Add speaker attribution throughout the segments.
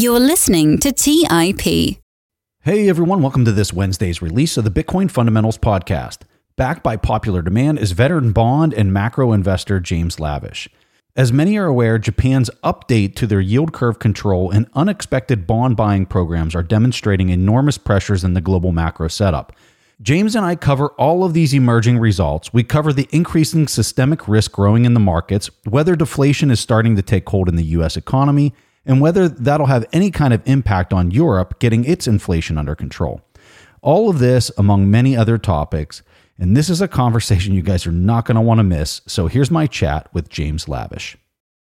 Speaker 1: You're listening to TIP.
Speaker 2: Hey everyone, welcome to this Wednesday's release of the Bitcoin Fundamentals Podcast. Backed by popular demand is veteran bond and macro investor James Lavish. As many are aware, Japan's update to their yield curve control and unexpected bond buying programs are demonstrating enormous pressures in the global macro setup. James and I cover all of these emerging results. We cover the increasing systemic risk growing in the markets, whether deflation is starting to take hold in the U.S. economy, and whether that'll have any kind of impact on Europe getting its inflation under control. All of this among many other topics, and this is a conversation you guys are not going to want to miss, so here's my chat with James Lavish.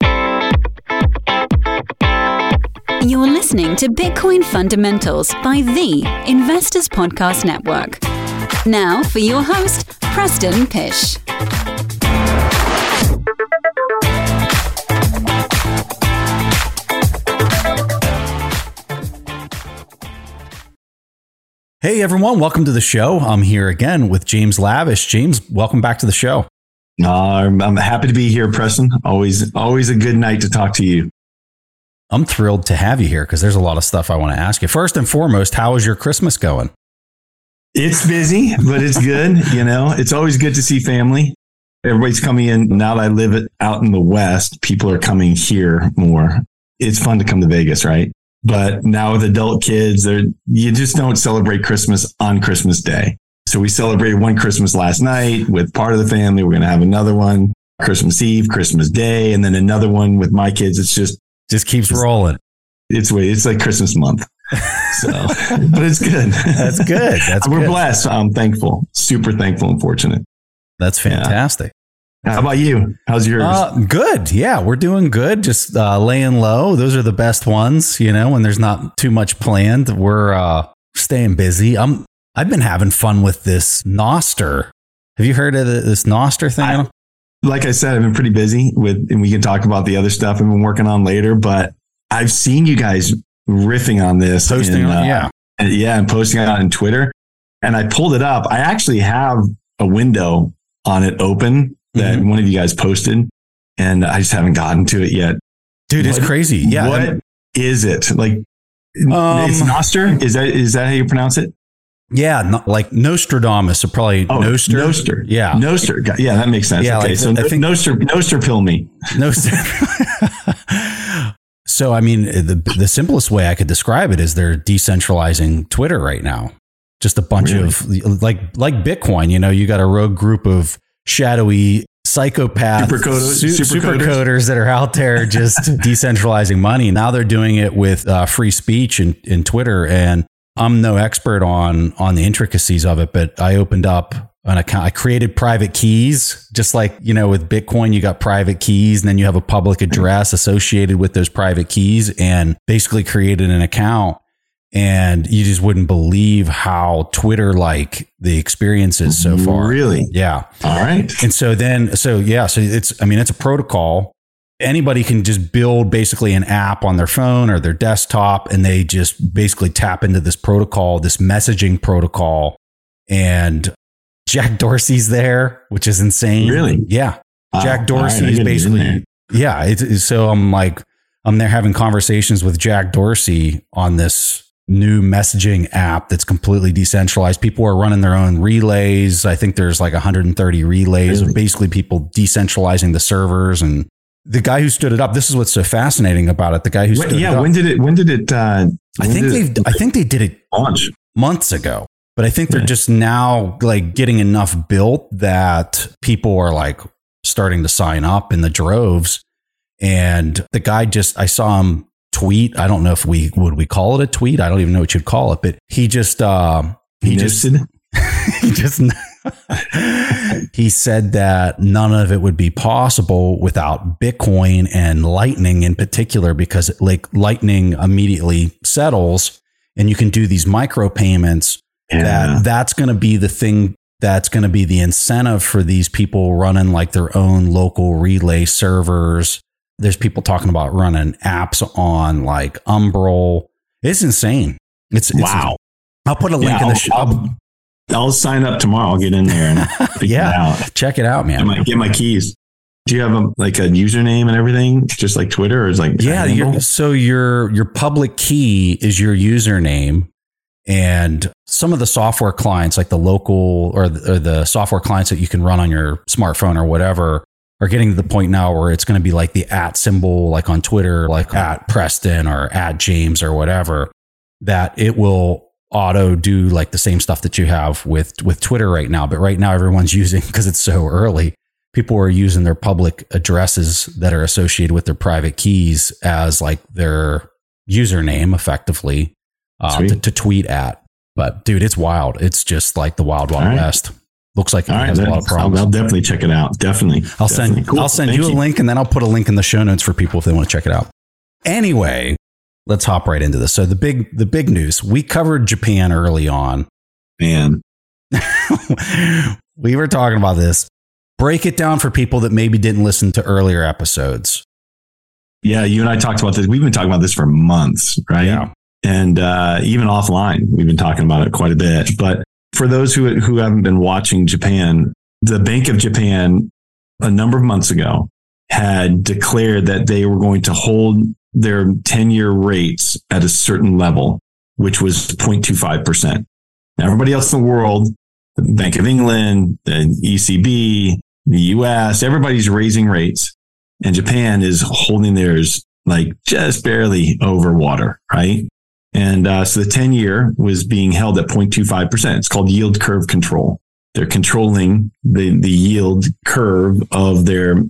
Speaker 1: You're listening to Bitcoin Fundamentals by the Investors Podcast Network. Now for your host, Preston Pysh.
Speaker 2: Hey everyone, welcome to the show. I'm here again with James Lavish. James, welcome back to the show.
Speaker 3: I'm happy to be here, Preston. Always a good night to talk to you.
Speaker 2: I'm thrilled to have you here because there's a lot of stuff I want to ask you. First and foremost, how is your Christmas going?
Speaker 3: It's busy, but it's good. You know, it's always good to see family. Everybody's coming in. Now that I live out in the West, people are coming here more. It's fun to come to Vegas, right? But now with adult kids, you just don't celebrate Christmas on Christmas Day. So we celebrated one Christmas last night with part of the family. We're going to have another one Christmas Eve, Christmas Day, and then another one with my kids. It's just
Speaker 2: keeps rolling.
Speaker 3: It's like Christmas month. So, but it's good.
Speaker 2: That's good.
Speaker 3: We're blessed. I'm thankful, super thankful and fortunate.
Speaker 2: That's fantastic.
Speaker 3: Yeah. How about you? How's yours?
Speaker 2: Good. Yeah, we're doing good. Just laying low. Those are the best ones, you know, when there's not too much planned. We're staying busy. I've been having fun with this Nostr. Have you heard of this Nostr thing?
Speaker 3: Like I said, I've been pretty busy and we can talk about the other stuff I've been working on later, but I've seen you guys riffing on this.
Speaker 2: Posting on,
Speaker 3: and posting it on Twitter. And I pulled it up. I actually have a window on it open that one of you guys posted, and I just haven't gotten to it yet.
Speaker 2: Dude, it's crazy. Yeah.
Speaker 3: What is it? Like, it's Nostr? Is that how you pronounce it?
Speaker 2: Yeah, like Nostradamus, so probably Nostr.
Speaker 3: Nostr.
Speaker 2: Yeah.
Speaker 3: Nostr. Yeah, that makes sense.
Speaker 2: Yeah,
Speaker 3: okay,
Speaker 2: like,
Speaker 3: so I think Nostr pill me.
Speaker 2: Nostr. So, I mean, the simplest way I could describe it is they're decentralizing Twitter right now. Just a bunch of, like Bitcoin, you know, you got a rogue group of shadowy psychopath supercoders that are out there just decentralizing money. Now they're doing it with free speech in Twitter. And I'm no expert on the intricacies of it, but I opened up an account. I created private keys, just like, you know, with Bitcoin, you got private keys and then you have a public address associated with those private keys, and basically created an account. And you just wouldn't believe how Twitter like the experience is so far.
Speaker 3: Really?
Speaker 2: Yeah.
Speaker 3: All right.
Speaker 2: And so it's a protocol. Anybody can just build basically an app on their phone or their desktop, and they just basically tap into this protocol, this messaging protocol. And Jack Dorsey's there, which is insane.
Speaker 3: Really?
Speaker 2: Yeah. Jack Dorsey is basically, so I'm there having conversations with Jack Dorsey on this new messaging app that's completely decentralized. People are running their own relays. I think there's like 130 relays of basically people decentralizing the servers. And the guy who stood it up, this is what's so fascinating about it. The guy who stood it up.
Speaker 3: When did it
Speaker 2: I think they did it
Speaker 3: launch
Speaker 2: months ago, but I think they're just now like getting enough built that people are like starting to sign up in the droves. And the guy I saw him tweet. I don't know if we call it a tweet. I don't even know what you'd call it, but he said that none of it would be possible without Bitcoin and Lightning in particular, because like Lightning immediately settles and you can do these micro payments. That's going to be the thing. That's going to be the incentive for these people running like their own local relay servers. There's people talking about running apps on like Umbrel. It's insane. It's wow. I'll put a link in the show.
Speaker 3: I'll sign up tomorrow. I'll get in there and figure it out.
Speaker 2: Check it out, man.
Speaker 3: I might get my keys. Do you have a username and everything, just like Twitter, or is like
Speaker 2: so your public key is your username, and some of the software clients, like the local or the software clients that you can run on your smartphone or whatever, are getting to the point now where it's going to be like the @ symbol, like on Twitter, like @Preston or @James or whatever, that it will auto do like the same stuff that you have with Twitter right now. But right now everyone's using, because it's so early, people are using their public addresses that are associated with their private keys as like their username effectively to tweet at. But dude, it's wild. It's just like the wild west. Looks like it has a lot of problems.
Speaker 3: I'll definitely check it out. Definitely.
Speaker 2: I'll send you a link, and then I'll put a link in the show notes for people if they want to check it out. Anyway, let's hop right into this. So the big news, we covered Japan early on.
Speaker 3: Man.
Speaker 2: We were talking about this. Break it down for people that maybe didn't listen to earlier episodes.
Speaker 3: Yeah, you and I talked about this. We've been talking about this for months, right? Yeah. And even offline, we've been talking about it quite a bit. But for those who haven't been watching Japan, the Bank of Japan, a number of months ago, had declared that they were going to hold their 10-year rates at a certain level, which was 0.25%. Now, everybody else in the world, the Bank of England, the ECB, the US, everybody's raising rates, and Japan is holding theirs like just barely over water, right? And so the 10-year was being held at 0.25%. It's called yield curve control. They're controlling the yield curve of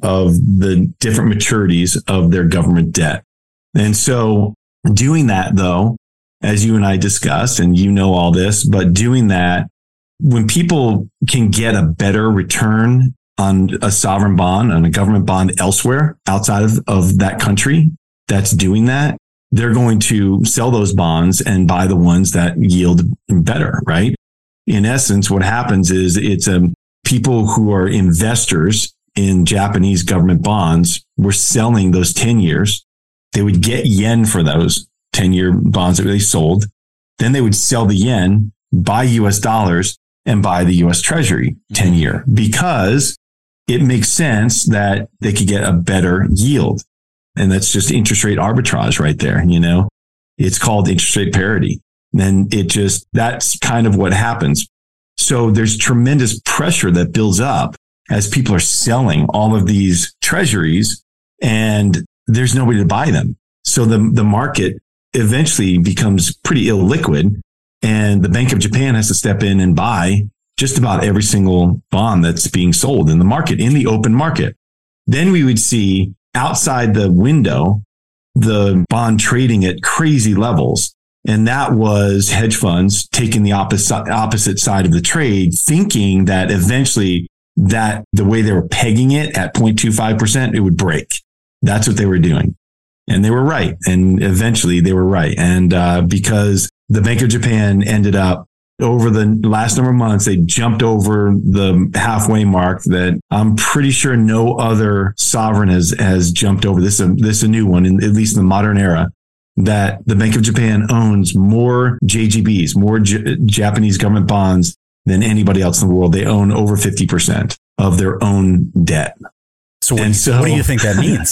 Speaker 3: the different maturities of their government debt. And so doing that, though, as you and I discussed, and you know all this, but doing that, when people can get a better return on a sovereign bond, on a government bond elsewhere outside of that country that's doing that, they're going to sell those bonds and buy the ones that yield better, right? In essence, what happens is it's people who are investors in Japanese government bonds were selling those 10 years. They would get yen for those 10-year bonds that they sold. Then they would sell the yen, buy US dollars, and buy the US Treasury 10-year, because it makes sense that they could get a better yield. And that's just interest rate arbitrage right there. You know, it's called interest rate parity. And that's kind of what happens. So there's tremendous pressure that builds up as people are selling all of these treasuries, and there's nobody to buy them. So the market eventually becomes pretty illiquid, and the Bank of Japan has to step in and buy just about every single bond that's being sold in the market, in the open market. Then we would see outside the window, the bond trading at crazy levels. And that was hedge funds taking the opposite side of the trade, thinking that eventually that the way they were pegging it at 0.25%, it would break. That's what they were doing. And they were right. And eventually they were right. And because the Bank of Japan ended up, over the last number of months, they jumped over the halfway mark that I'm pretty sure no other sovereign has jumped over. This is a new one, at least in the modern era, that the Bank of Japan owns more JGBs, more Japanese government bonds than anybody else in the world. They own over 50% of their own debt.
Speaker 2: So what do you think that means?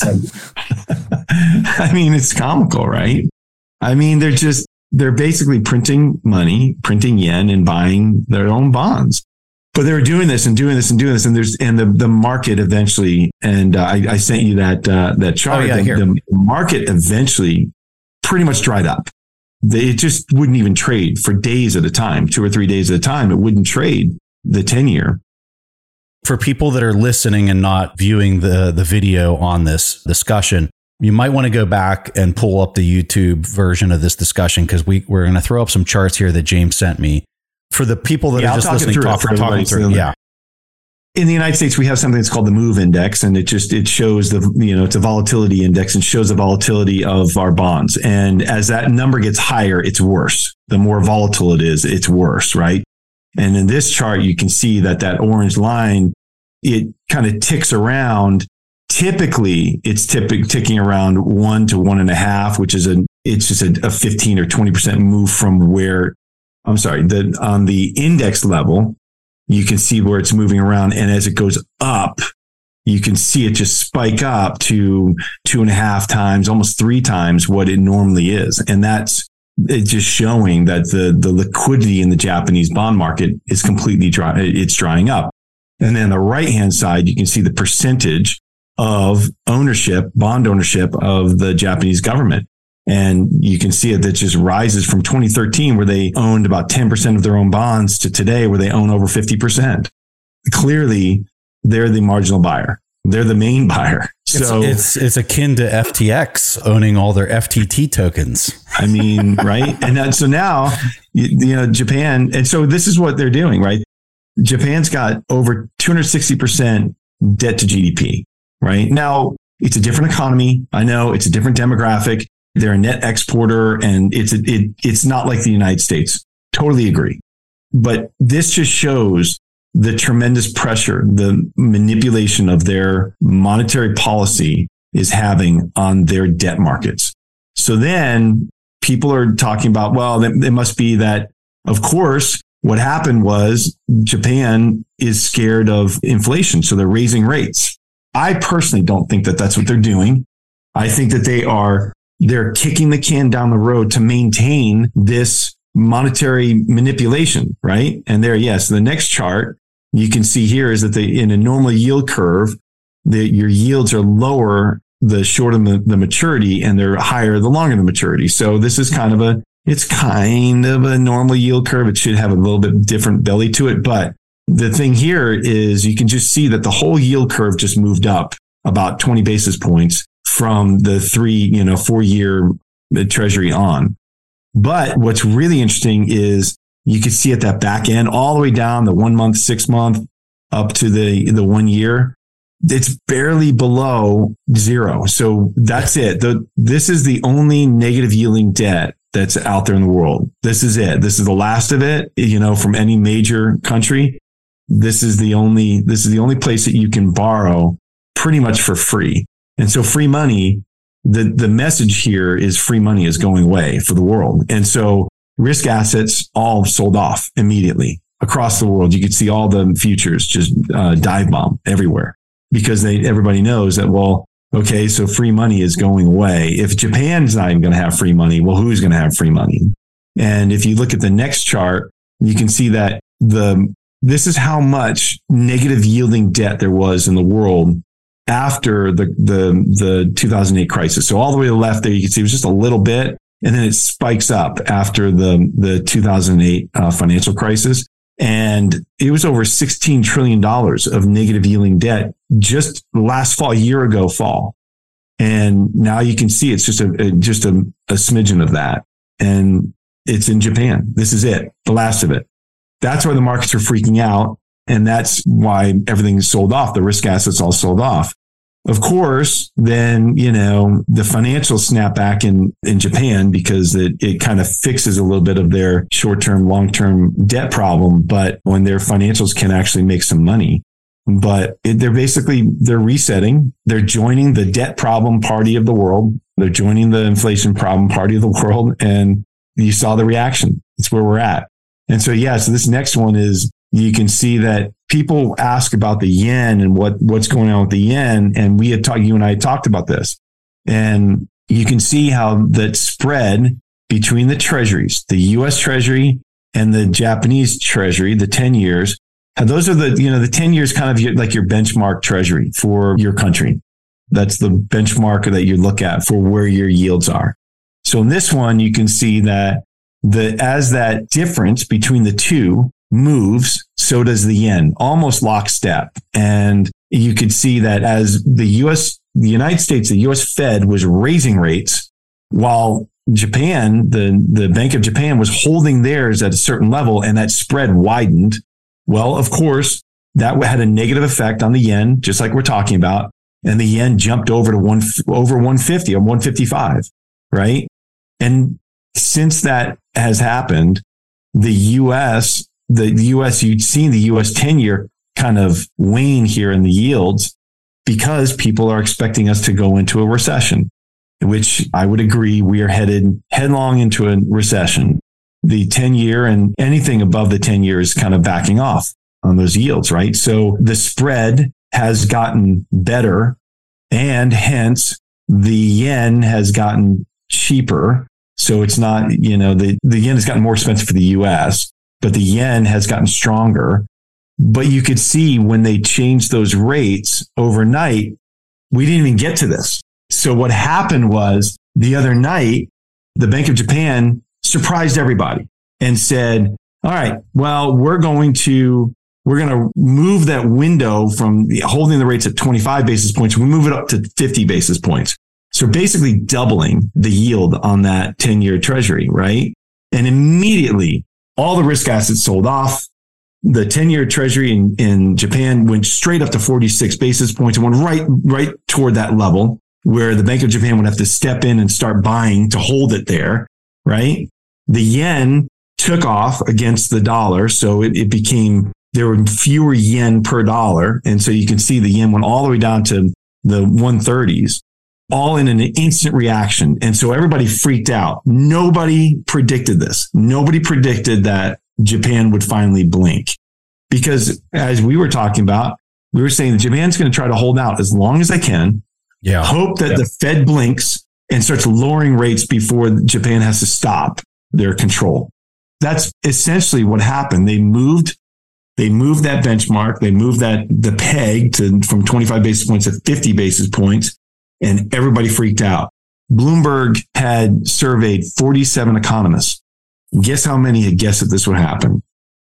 Speaker 3: I mean, it's comical, right? I mean, they're basically printing money, printing yen, and buying their own bonds. But they were doing this and doing this and doing this, and the market eventually. And I sent you that chart.
Speaker 2: Oh, yeah,
Speaker 3: the market eventually pretty much dried up. It just wouldn't even trade for days at a time, 2 or 3 days at a time. It wouldn't trade the 10-year.
Speaker 2: For people that are listening and not viewing the video on this discussion, you might want to go back and pull up the YouTube version of this discussion, because we're going to throw up some charts here that James sent me. For the people that are just listening, talking through. Yeah.
Speaker 3: In the United States, we have something that's called the MOVE Index, and it shows it's a volatility index and shows the volatility of our bonds. And as that number gets higher, it's worse. The more volatile it is, it's worse, right? And in this chart, you can see that orange line, it kind of ticks around. Typically, it's ticking around 1 to 1.5, which is it's just a 15 or 20% move from where, on the index level, you can see where it's moving around. And as it goes up, you can see it just spike up to 2.5 times, almost 3 times what it normally is. And that's it's just showing that the liquidity in the Japanese bond market is completely dry. It's drying up. And then on the right-hand side, you can see the percentage of ownership, bond ownership of the Japanese government. And you can see it that just rises from 2013, where they owned about 10% of their own bonds, to today, where they own over 50%. Clearly, they're the marginal buyer. They're the main buyer. So
Speaker 2: it's akin to FTX owning all their FTT tokens.
Speaker 3: I mean, right? And so now, Japan, and so this is what they're doing, right? Japan's got over 260% debt to GDP, right? Now, it's a different economy. I know it's a different demographic. They're a net exporter, and it's not like the United States. Totally agree. But this just shows the tremendous pressure, the manipulation of their monetary policy is having on their debt markets. So then people are talking about, well, it must be that, of course, what happened was Japan is scared of inflation, so they're raising rates. I personally don't think that that's what they're doing. I think that they're kicking the can down the road to maintain this monetary manipulation, right? And yes, the next chart you can see here is that in a normal yield curve, your yields are lower the shorter the maturity, and they're higher the longer the maturity. So this is kind of a normal yield curve. It should have a little bit different belly to it. But the thing here is you can just see that the whole yield curve just moved up about 20 basis points from the 4-year treasury on. But what's really interesting is you can see at that back end, all the way down the 1 month, 6 month, up to the 1 year, it's barely below zero. So that's it. This is the only negative yielding debt that's out there in the world. This is it. This is the last of it, from any major country. This is the only place that you can borrow pretty much for free. And so free money, the message here is free money is going away for the world. And so risk assets all sold off immediately across the world. You could see all the futures just dive bomb everywhere, because everybody knows that, well, okay, so free money is going away. If Japan's not even going to have free money, well, who's going to have free money? And if you look at the next chart, you can see that this is how much negative yielding debt there was in the world after the 2008 crisis. So all the way to the left there, you can see it was just a little bit, and then it spikes up after the 2008 financial crisis. And it was over $16 trillion of negative yielding debt just last fall, fall. And now you can see it's just a smidgen of that. And it's in Japan. This is it, the last of it. That's why the markets are freaking out. And that's why everything's sold off. The risk assets all sold off. Of course, then, the financials snap back in Japan, because it kind of fixes a little bit of their short-term, long-term debt problem. But when their financials can actually make some money, but they're resetting. They're joining the debt problem party of the world. They're joining the inflation problem party of the world. And you saw the reaction. It's where we're at. And so, so this next one is, you can see that people ask about the yen and what's going on with the yen. And you and I talked about this. And you can see how that spread between the treasuries, the US Treasury and the Japanese Treasury, the 10 years. And those are the 10 years kind of like your benchmark treasury for your country. That's the benchmark that you look at for where your yields are. So in this one, you can see that as that difference between the two moves, so does the yen, almost lockstep. And you could see that as the United States, the US Fed was raising rates, while Japan, the Bank of Japan, was holding theirs at a certain level, and that spread widened. Well, of course, that had a negative effect on the yen, just like we're talking about. And the yen jumped over to over 150 or 155, right? And since that has happened, the US, you'd seen the US 10-year kind of wane here in the yields, because people are expecting us to go into a recession, which I would agree we are headed headlong into a recession. The 10-year and anything above the 10-year is kind of backing off on those yields, right? So the spread has gotten better, and hence the yen has gotten cheaper. So it's not, the yen has gotten more expensive for the US, but the yen has gotten stronger. But you could see when they changed those rates overnight, we didn't even get to this. So what happened was the other night, the Bank of Japan surprised everybody and said, all right, well, we're going to move that window from holding the rates at 25 basis points. We move it up to 50 basis points. So basically doubling the yield on that 10-year treasury, right? And immediately all the risk assets sold off. The 10-year treasury in Japan went straight up to 46 basis points and went right toward that level where the Bank of Japan would have to step in and start buying to hold it there, right? The yen took off against the dollar. So it became, there were fewer yen per dollar. And so you can see the yen went all the way down to the 130s, all in an instant reaction. And so everybody freaked out. Nobody predicted this. Nobody predicted that Japan would finally blink, because as we were talking about, we were saying that Japan's going to try to hold out as long as they can. Yeah. Hope that the Fed blinks and starts lowering rates before Japan has to stop their control. That's essentially what happened. They moved that benchmark. They moved the peg from 25 basis points to 50 basis points, and everybody freaked out. Bloomberg had surveyed 47 economists. Guess how many had guessed that this would happen?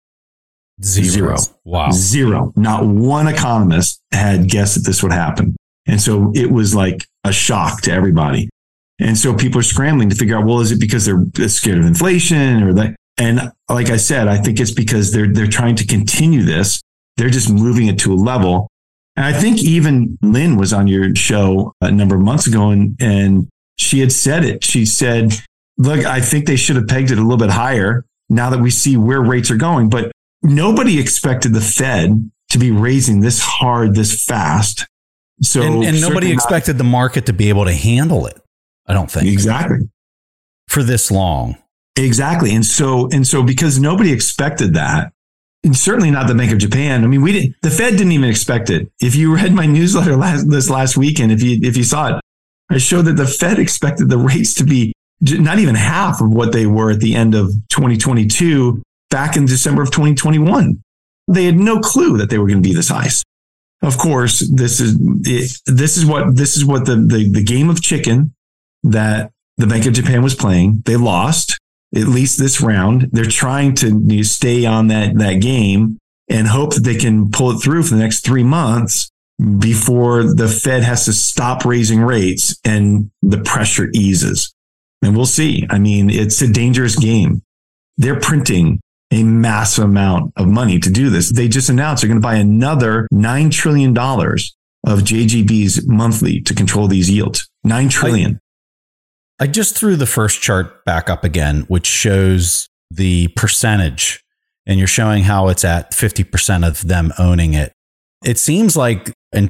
Speaker 3: Zero.
Speaker 2: Wow.
Speaker 3: Zero. Not one economist had guessed that this would happen. And so it was like a shock to everybody. And so people are scrambling to figure out, well, is it because they're scared of inflation or that? And like I said, I think it's because they're trying to continue this. They're just moving it to a level. And I think even Lynn was on your show a number of months ago and she had said it. She said, look, I think they should have pegged it a little bit higher now that we see where rates are going. But nobody expected the Fed to be raising this hard, this fast. So
Speaker 2: and nobody expected the market to be able to handle it. I don't think.
Speaker 3: Exactly.
Speaker 2: For this long.
Speaker 3: Exactly. And so because nobody expected that, and certainly not the Bank of Japan. I mean, the Fed didn't even expect it. If you read my newsletter this last weekend, if you saw it, I showed that the Fed expected the rates to be not even half of what they were at the end of 2022 back in December of 2021. They had no clue that they were going to be this high. Of course, this is what the game of chicken that the Bank of Japan was playing. They lost at least this round. They're trying to stay on that game and hope that they can pull it through for the next 3 months before the Fed has to stop raising rates and the pressure eases. And we'll see. I mean, it's a dangerous game. They're printing a massive amount of money to do this. They just announced they're going to buy another $9 trillion of JGBs monthly to control these yields. $9 trillion.
Speaker 2: I just threw the first chart back up again, which shows the percentage, and you're showing how it's at 50% of them owning it. It seems like in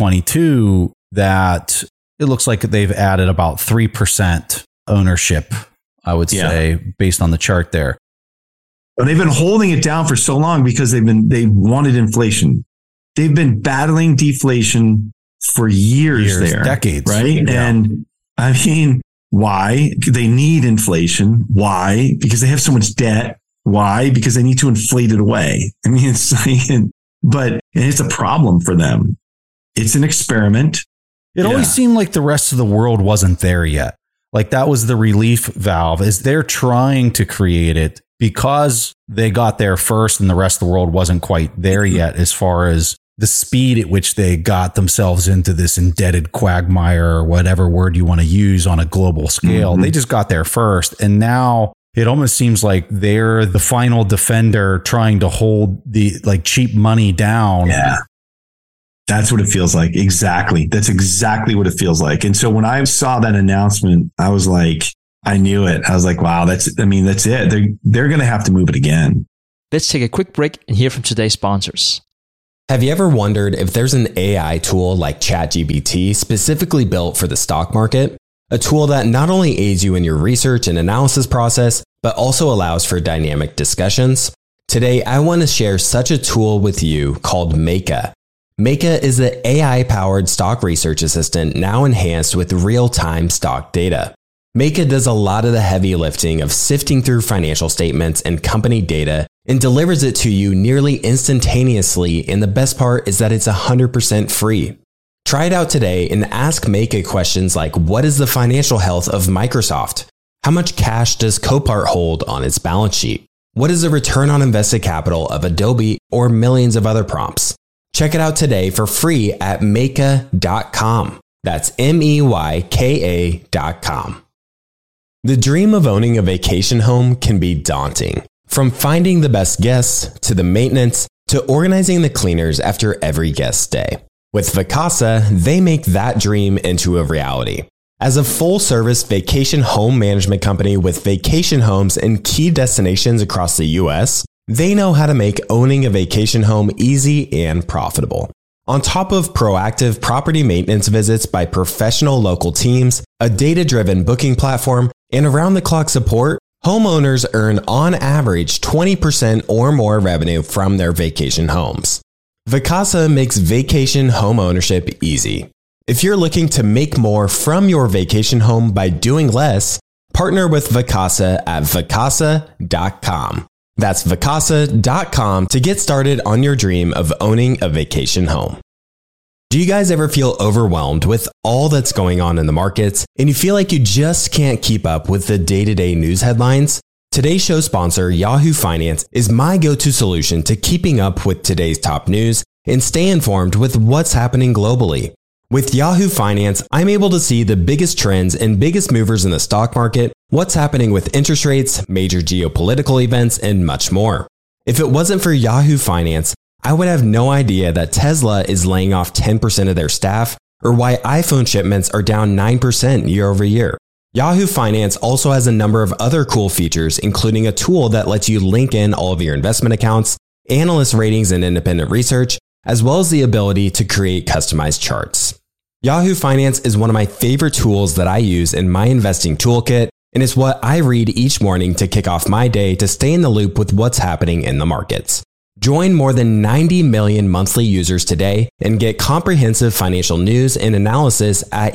Speaker 2: 2022 that it looks like they've added about 3% ownership, I would say, based on the chart there.
Speaker 3: But they've been holding it down for so long because they wanted inflation. They've been battling deflation for years there.
Speaker 2: Decades.
Speaker 3: Right? Yeah. And I mean, why? They need inflation. Why? Because they have so much debt. Why? Because they need to inflate it away. I mean, it's a problem for them. It's an experiment.
Speaker 2: It always seemed like the rest of the world wasn't there yet. Like that was the relief valve, is they're trying to create it because they got there first and the rest of the world wasn't quite there yet as far as the speed at which they got themselves into this indebted quagmire or whatever word you want to use on a global scale. Mm-hmm. They just got there first. And now it almost seems like they're the final defender trying to hold the cheap money down.
Speaker 3: Yeah. That's what it feels like. Exactly. That's exactly what it feels like. And so when I saw that announcement, I was like, I knew it. I was like, wow, that's it. They're going to have to move it again.
Speaker 4: Let's take a quick break and hear from today's sponsors.
Speaker 5: Have you ever wondered if there's an AI tool like ChatGPT specifically built for the stock market? A tool that not only aids you in your research and analysis process, but also allows for dynamic discussions? Today, I want to share such a tool with you called Meyka. Meika is the AI-powered stock research assistant now enhanced with real-time stock data. Meika does a lot of the heavy lifting of sifting through financial statements and company data and delivers it to you nearly instantaneously, and the best part is that it's 100% free. Try it out today and ask Meika questions like, what is the financial health of Microsoft? How much cash does Copart hold on its balance sheet? What is the return on invested capital of Adobe, or millions of other prompts? Check it out today for free at Meika.com. That's MEYKA.com. The dream of owning a vacation home can be daunting. From finding the best guests, to the maintenance, to organizing the cleaners after every guest stay. With Vacasa, they make that dream into a reality. As a full-service vacation home management company with vacation homes in key destinations across the US, they know how to make owning a vacation home easy and profitable. On top of proactive property maintenance visits by professional local teams, a data-driven booking platform, and around-the-clock support, homeowners earn on average 20% or more revenue from their vacation homes. Vacasa makes vacation home ownership easy. If you're looking to make more from your vacation home by doing less, partner with Vacasa at Vacasa.com. That's Vacasa.com to get started on your dream of owning a vacation home. Do you guys ever feel overwhelmed with all that's going on in the markets and you feel like you just can't keep up with the day-to-day news headlines? Today's show sponsor, Yahoo Finance, is my go-to solution to keeping up with today's top news and stay informed with what's happening globally. With Yahoo Finance, I'm able to see the biggest trends and biggest movers in the stock market, what's happening with interest rates, major geopolitical events, and much more. If it wasn't for Yahoo Finance, I would have no idea that Tesla is laying off 10% of their staff, or why iPhone shipments are down 9% year over year. Yahoo Finance also has a number of other cool features, including a tool that lets you link in all of your investment accounts, analyst ratings and independent research, as well as the ability to create customized charts. Yahoo Finance is one of my favorite tools that I use in my investing toolkit, and it's what I read each morning to kick off my day to stay in the loop with what's happening in the markets. Join more than 90 million monthly users today and get comprehensive financial news and analysis at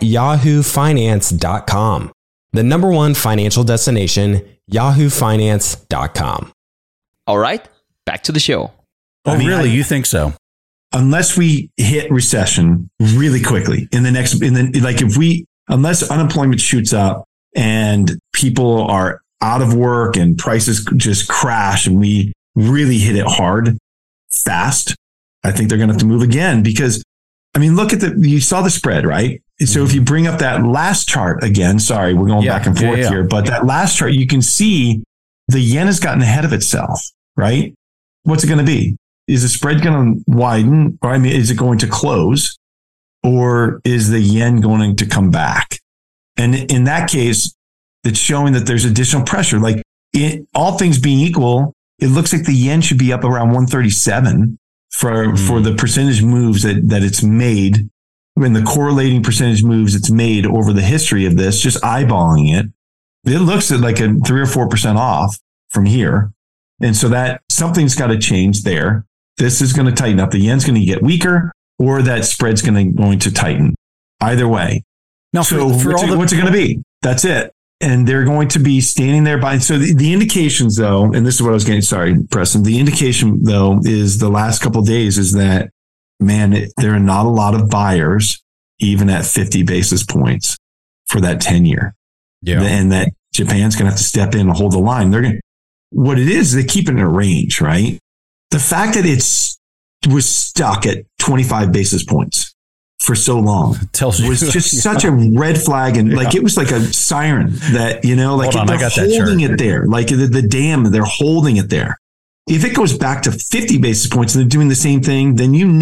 Speaker 5: yahoofinance.com. The number one financial destination, yahoofinance.com.
Speaker 4: All right, back to the show.
Speaker 2: Oh, really? You think so?
Speaker 3: Unless we hit recession really quickly unless unemployment shoots up and people are out of work and prices just crash and we really hit it hard, fast, I think they're going to have to move again because, I mean, look at you saw the spread, right? So if you bring up that last chart again, sorry, we're going back and forth here, but that last chart, you can see the yen has gotten ahead of itself, right? What's it going to be? Is the spread going to widen? Or is it going to close? Or is the yen going to come back? And in that case, it's showing that there's additional pressure. Like all things being equal, it looks like the yen should be up around 137 for the percentage moves that it's made. When the correlating percentage moves it's made over the history of this, just eyeballing it, it looks at like a 3 or 4% off from here. And so that something's got to change there. This is going to tighten up. The yen's going to get weaker, or that spread's going to tighten. Either way. Now, so what's it going to be? That's it. And they're going to be standing there by. So the indications, though, and this is what I was getting. Sorry, Preston. The indication, though, is the last couple of days is that, man, there are not a lot of buyers, even at 50 basis points for that 10-year. Yeah. And that Japan's going to have to step in and hold the line. What it is, they keep it in a range, right? The fact that was stuck at 25 basis points for so long was just such a red flag. And like, it was like a siren that, they're holding it there. Like the dam, they're holding it there. If it goes back to 50 basis points and they're doing the same thing, then you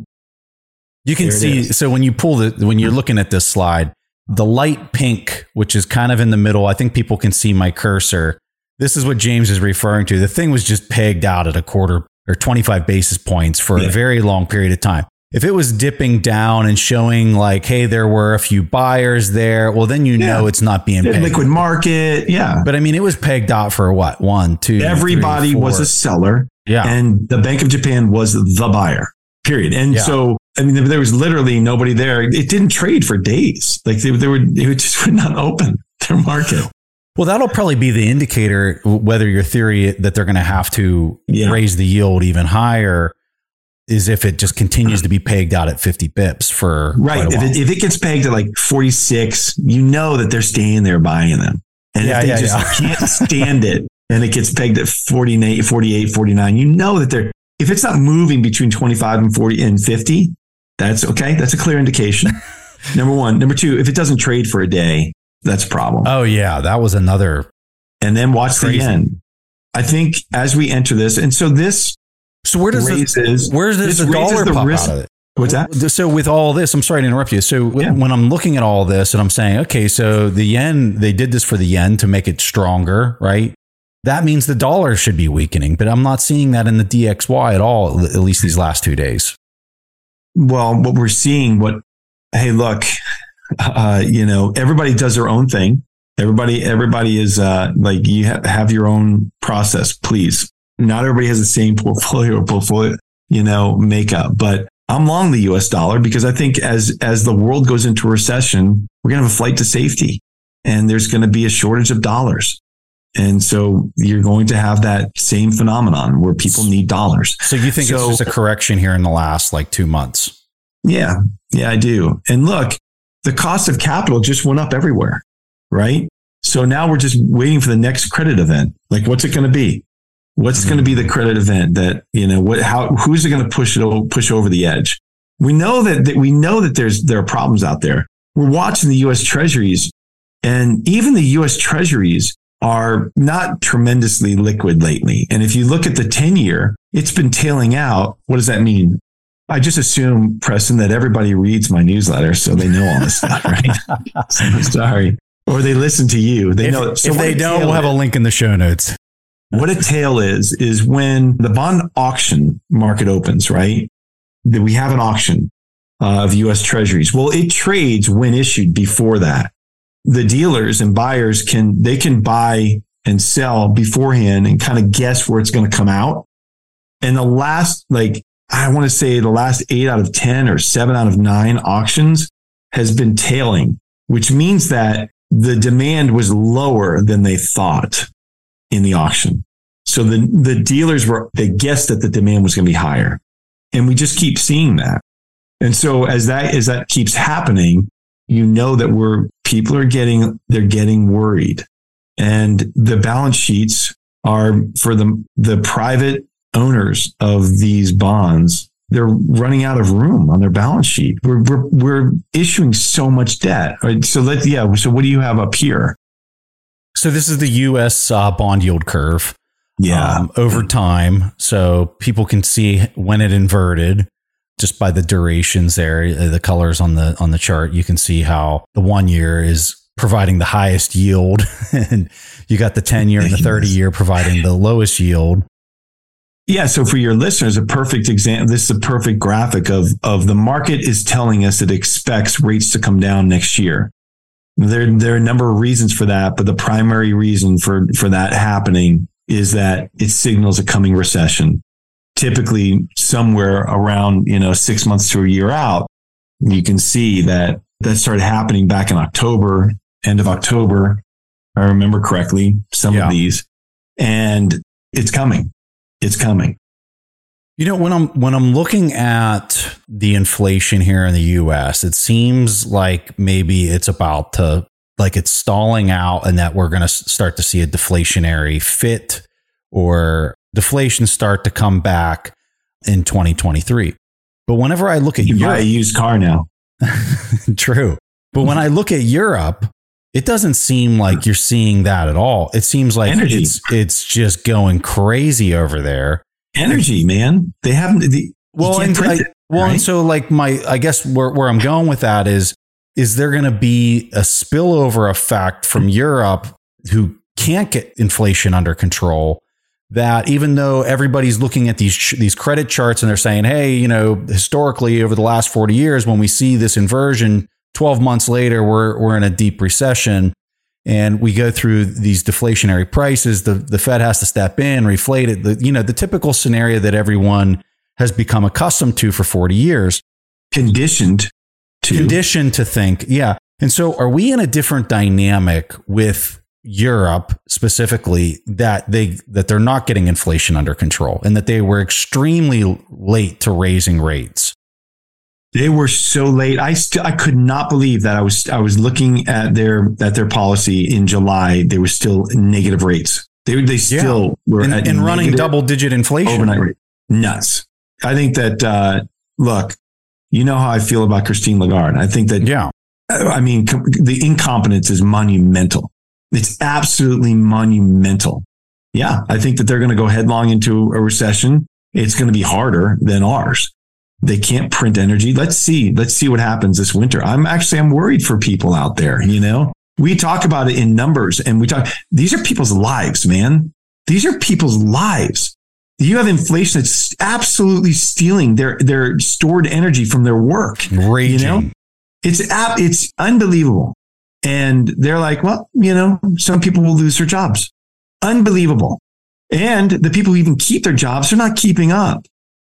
Speaker 3: can see. So when you're looking at this slide, the light pink, which is kind of in the middle, I think people can see my cursor. This is what James is referring to. The thing was just pegged out at a quarter or 25 basis points for a very long period of time. If it was dipping down and showing like, hey, there were a few buyers there, well, then it's not being pegged. Liquid market, But I mean, it was pegged out for what? 1, 2, everybody 3, 4. Was a seller. Yeah. And the Bank of Japan was the buyer, period. And so, I mean, there was literally nobody there. It didn't trade for days. Like it just would not open their market.
Speaker 2: Well, that'll probably be the indicator whether your theory that they're going to have to raise the yield even higher is if it just continues to be pegged out at 50 bips for
Speaker 3: right. If it gets pegged at like 46, you know that they're staying there buying them. And if they just can't stand it and it gets pegged at 48, 49, you know that if it's not moving between 25 and 40 and 50, that's okay. That's a clear indication. Number one. Number two, if it doesn't trade for a day, that's a problem.
Speaker 2: Oh yeah. That was another.
Speaker 3: And then watch the yen. I think as we enter this, and so this,
Speaker 2: so where does the dollar pop out of it?
Speaker 3: What's that?
Speaker 2: So with all this, I'm sorry to interrupt you. So when I'm looking at all this and I'm saying, okay, so the yen, they did this for the yen to make it stronger, right? That means the dollar should be weakening, but I'm not seeing that in the DXY at all, at least these last 2 days.
Speaker 3: Well, what we're seeing, hey, look, everybody does their own thing. Everybody is like, you have your own process, please. Not everybody has the same portfolio, makeup, but I'm long the US dollar because I think as the world goes into a recession, we're going to have a flight to safety and there's going to be a shortage of dollars. And so you're going to have that same phenomenon where people need dollars.
Speaker 2: So you think it's just a correction here in the last 2 months?
Speaker 3: Yeah, I do. And look, the cost of capital just went up everywhere, right? So now we're just waiting for the next credit event. Like, what's it going to be? What's going to be the credit event that, who's it going to push over the edge? We know that there are problems out there. We're watching the US Treasuries, and even the US Treasuries are not tremendously liquid lately. And if you look at the 10-year, it's been tailing out. What does that mean? I just assume, Preston, that everybody reads my newsletter, so they know all this stuff, right? So I'm sorry. Or they listen to you. They know.
Speaker 2: So if they don't, we'll have a link in the show notes.
Speaker 3: What a tail is when the bond auction market opens, right? That we have an auction of US Treasuries. Well, it trades when issued before that. The dealers and buyers can buy and sell beforehand and kind of guess where it's going to come out. And the last, I want to say the last 8 out of 10 or 7 out of 9 auctions has been tailing, which means that the demand was lower than they thought in the auction. So the dealers they guessed that the demand was going to be higher. And we just keep seeing that. And so as that keeps happening, that people are getting worried. And the balance sheets are for the private owners of these bonds. They're running out of room on their balance sheet. We're issuing so much debt. Right? So so what do you have up here?
Speaker 2: So this is the US bond yield curve. Over time. So people can see when it inverted just by the durations there, the colors on the chart. You can see how the 1 year is providing the highest yield and you got the 10-year and the 30-year providing the lowest yield.
Speaker 3: Yeah. So for your listeners, a perfect example, this is a perfect graphic of the market is telling us it expects rates to come down next year. There are a number of reasons for that, but the primary reason for that happening is that it signals a coming recession. Typically somewhere around, 6 months to a year out, you can see that started happening back in October, end of October. If I remember correctly, some of these, and it's coming. It's coming.
Speaker 2: When I'm looking at the inflation here in the US, it seems like maybe it's about to, it's stalling out and that we're going to start to see a deflationary fit or deflation start to come back in 2023. But whenever I look at
Speaker 3: Europe, buy a used car now.
Speaker 2: True. But when I look at Europe, it doesn't seem like you're seeing that at all. It seems like it's just going crazy over there.
Speaker 3: Energy, man. They haven't.
Speaker 2: And so I guess where I'm going with that is there going to be a spillover effect from Europe who can't get inflation under control? That even though everybody's looking at these credit charts and they're saying, hey, historically over the last 40 years, when we see this inversion, 12 months later, we're in a deep recession and we go through these deflationary prices. The Fed has to step in, reflate it. The typical scenario that everyone has become accustomed to for 40 years.
Speaker 3: Conditioned to think. Yeah. And so are we in a different dynamic with Europe specifically that they're not getting inflation under control and that they were extremely late to raising rates? They were so late. I could not believe that I was looking at their policy in July. They were still negative rates. They still were
Speaker 2: and running double-digit inflation
Speaker 3: overnight rate. Nuts. I think that look, you know how I feel about Christine Lagarde. I think that I mean the incompetence is monumental. It's absolutely monumental. Yeah, I think that they're going to go headlong into a recession. It's going to be harder than ours. They can't print energy. Let's see what happens this winter. I'm worried for people out there. You know, we talk about it in numbers and these are people's lives, man. These are people's lives. You have inflation that's absolutely stealing their stored energy from their work.
Speaker 2: Raging.
Speaker 3: You know, it's unbelievable. And they're like, well, you know, some people will lose their jobs. Unbelievable. And the people who even keep their jobs, they're not keeping up.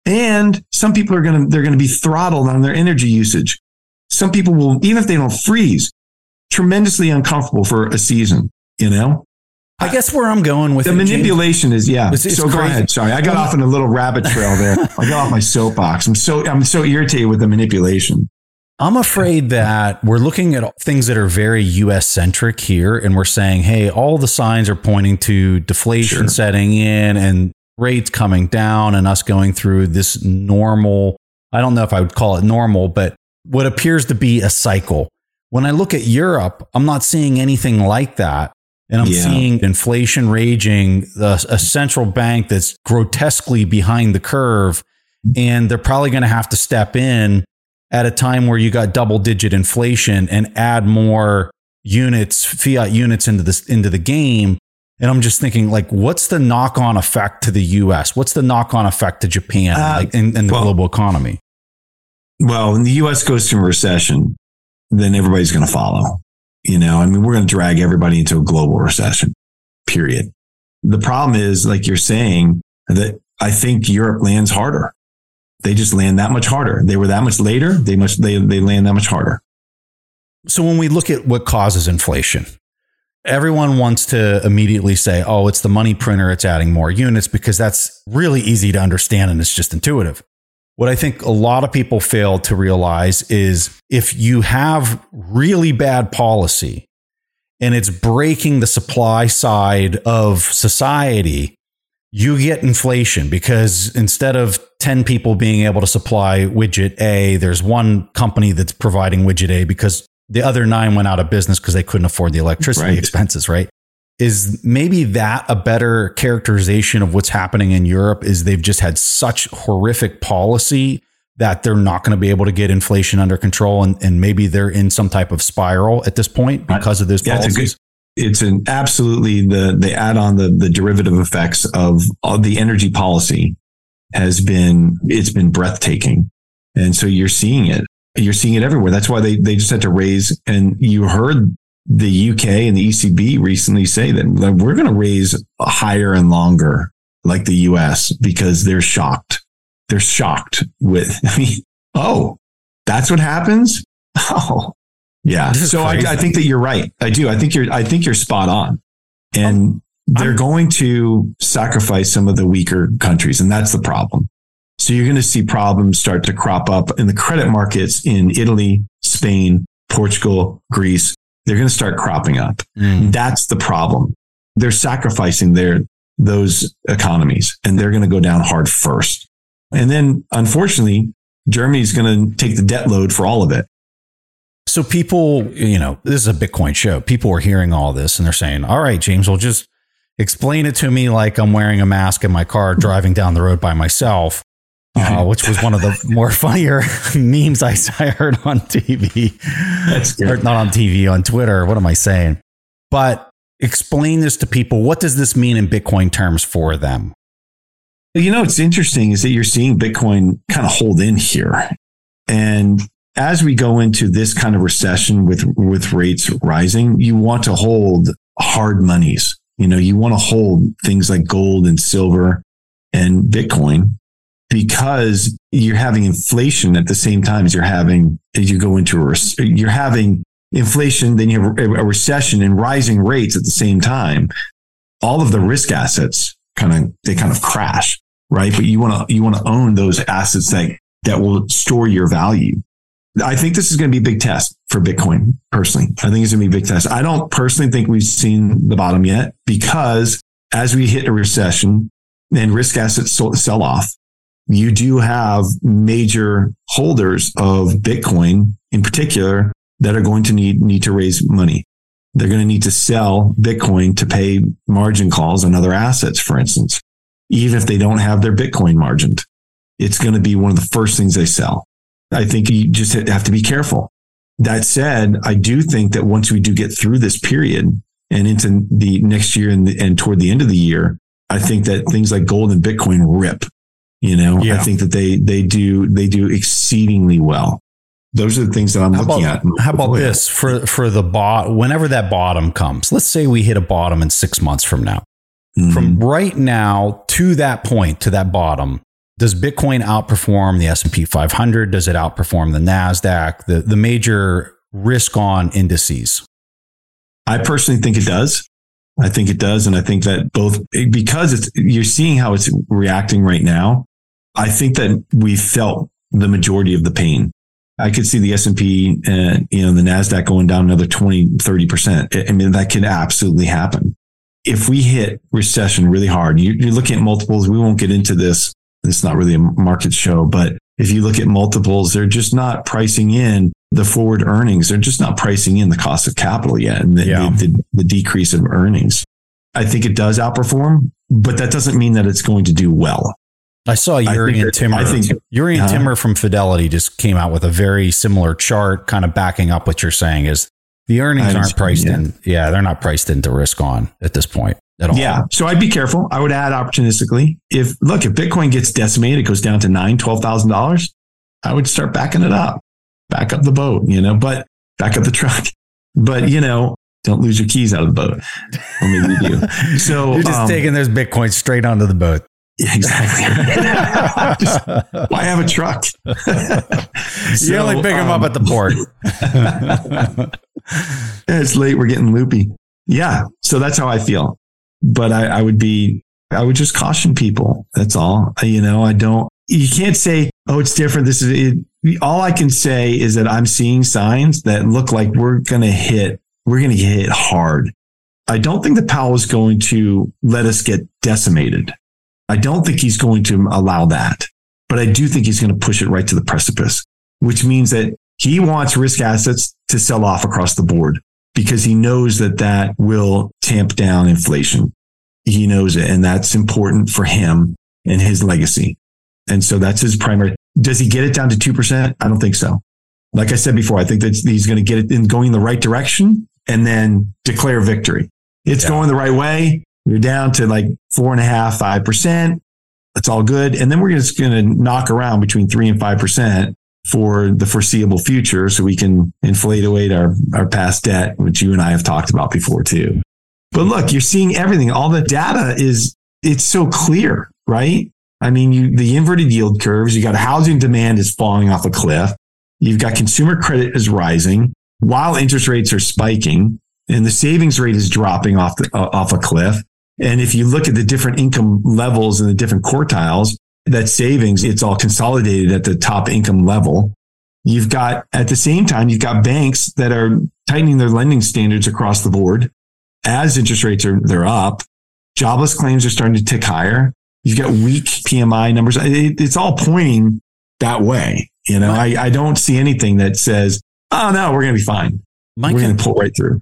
Speaker 3: And some people they're going to be throttled on their energy usage. Some people will, even if they don't freeze, tremendously uncomfortable for a season, you know?
Speaker 2: I guess where I'm going with
Speaker 3: the manipulation is, so go ahead. Sorry, I got off on a little rabbit trail there. I got off my soapbox. I'm so irritated with the manipulation.
Speaker 2: I'm afraid that we're looking at things that are very US centric here. And we're saying, hey, all the signs are pointing to deflation setting in and rates coming down and us going through this normal. I don't know if I would call it normal, but what appears to be a cycle. When I look at Europe, I'm not seeing anything like that. And I'm seeing inflation raging, a central bank that's grotesquely behind the curve. And they're probably going to have to step in at a time where you got double-digit inflation and add more units, fiat units into the game. And I'm just thinking, like, what's the knock-on effect to the U.S.? What's the knock-on effect to Japan and the global economy?
Speaker 3: Well, when the U.S. goes through a recession, then everybody's going to follow. You know, I mean, we're going to drag everybody into a global recession, period. The problem is, like you're saying, that I think Europe lands harder. They just land that much harder. They were that much later. They land that much harder.
Speaker 2: So when we look at what causes inflation, everyone wants to immediately say, oh, it's the money printer. It's adding more units because that's really easy to understand and it's just intuitive. What I think a lot of people fail to realize is if you have really bad policy and it's breaking the supply side of society, you get inflation because instead of 10 people being able to supply widget A, there's one company that's providing widget A because the other 9 went out of business because they couldn't afford the electricity expenses, right? Is maybe that a better characterization of what's happening in Europe is they've just had such horrific policy that they're not going to be able to get inflation under control. And maybe they're in some type of spiral at this point because of those policies.
Speaker 3: It's an absolutely the add on the derivative effects of the energy policy it's been breathtaking. And so you're seeing it everywhere. That's why they just had to raise, and you heard the UK and the ECB recently say that we're going to raise higher and longer like the US because they're shocked. They're shocked with, oh, that's what happens. Oh, yeah. So I think that you're right. I do. I think you're spot on. And they're going to sacrifice some of the weaker countries. And that's the problem. So you're going to see problems start to crop up in the credit markets in Italy, Spain, Portugal, Greece. They're going to start cropping up. That's the problem. They're sacrificing those economies and they're going to go down hard first. And then unfortunately, Germany's going to take the debt load for all of it.
Speaker 2: So people, this is a Bitcoin show. People are hearing all this and they're saying, all right, James, well, just explain it to me like I'm wearing a mask in my car driving down the road by myself, which was one of the more funnier memes I heard on TV.
Speaker 3: That's good.
Speaker 2: Or not on TV, on Twitter. What am I saying? But explain this to people. What does this mean in Bitcoin terms for them?
Speaker 3: What's interesting is that you're seeing Bitcoin kind of hold in here. And as we go into this kind of recession with rates rising, you want to hold hard monies. You want to hold things like gold and silver and Bitcoin. because you're having inflation at the same time as you're having inflation, then you have a recession and rising rates at the same time. All of the risk assets kind of crash, right? But you want to own those assets that will store your value. I think this is going to be a big test for Bitcoin. Personally, I think it's going to be a big test. I don't personally think we've seen the bottom yet, because as we hit a recession and risk assets sell off, you do have major holders of Bitcoin in particular that are going to need to raise money. They're going to need to sell Bitcoin to pay margin calls on other assets, for instance. Even if they don't have their Bitcoin margined, it's going to be one of the first things they sell. I think you just have to be careful. That said, I do think that once we do get through this period and into the next year and toward the end of the year, I think that things like gold and Bitcoin rip. I think that they do exceedingly well. Those are the things that I'm looking at.
Speaker 2: How about this for the whenever that bottom comes? Let's say we hit a bottom in 6 months from now. Mm-hmm. From right now to that point, to that bottom, does Bitcoin outperform the S&P 500? Does it outperform the NASDAQ, the major risk on indices?
Speaker 3: I personally think it does. I think it does. And I think that both, because you're seeing how it's reacting right now, I think that we felt the majority of the pain. I could see the S&P and the NASDAQ going down another 20, 30%. I mean, that could absolutely happen. If we hit recession really hard, you're looking at multiples. We won't get into this. It's not really a market show, but if you look at multiples, they're just not pricing in the forward earnings. They're just not pricing in the cost of capital yet and the decrease of earnings. I think it does outperform, but that doesn't mean that it's going to do well.
Speaker 2: I saw Jurrien Timmer from Fidelity just came out with a very similar chart, kind of backing up what you're saying is the earnings aren't priced in. Yeah, they're not priced into risk on at this point at all.
Speaker 3: Yeah. So I'd be careful. I would add opportunistically. If Bitcoin gets decimated, it goes down to $12,000, I would start backing it up, back up the boat, but back up the truck. But, don't lose your keys out of the boat. Or maybe you do. So
Speaker 2: you're just taking those Bitcoins straight onto the boat.
Speaker 3: Yeah, exactly. Why have a truck?
Speaker 2: You only pick them up at the port.
Speaker 3: It's late. We're getting loopy. Yeah. So that's how I feel. But I would just caution people. That's all. You can't say, oh, it's different. This is it. All I can say is that I'm seeing signs that look like we're going to get hit hard. I don't think that Powell is going to let us get decimated. I don't think he's going to allow that, but I do think he's going to push it right to the precipice, which means that he wants risk assets to sell off across the board because he knows that will tamp down inflation. He knows it, and that's important for him and his legacy. And so that's his primary. Does he get it down to 2%? I don't think so. Like I said before, I think that he's going to get it in going in the right direction and then declare victory. It's going the right way. We're down to like 4.5%, 5%. That's all good. And then we're just going to knock around between 3 and 5% for the foreseeable future so we can inflate away our past debt, which you and I have talked about before too. But look, you're seeing everything. All the data it's so clear, right? I mean, the inverted yield curves, you got housing demand is falling off a cliff. You've got consumer credit is rising while interest rates are spiking and the savings rate is dropping off a cliff. And if you look at the different income levels and the different quartiles, that savings, it's all consolidated at the top income level. You've got, at the same time, you've got banks that are tightening their lending standards across the board as interest rates they're up. Jobless claims are starting to tick higher. You've got weak PMI numbers. It's all pointing that way. I don't see anything that says, oh no, we're going to be fine. We're going to pull right through.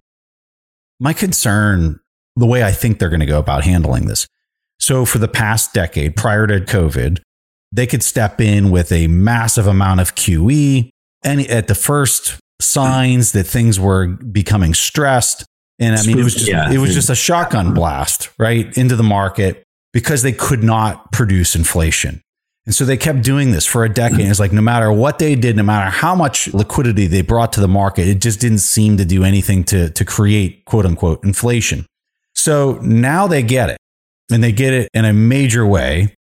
Speaker 2: My concern, the way I think they're going to go about handling this. So for the past decade, prior to COVID, they could step in with a massive amount of QE. And at the first signs that things were becoming stressed, and I mean, it was just a shotgun blast right into the market because they could not produce inflation. And so they kept doing this for a decade. It's like no matter what they did, no matter how much liquidity they brought to the market, it just didn't seem to do anything to create, quote unquote, inflation. So now they get it, and they get it in a major way.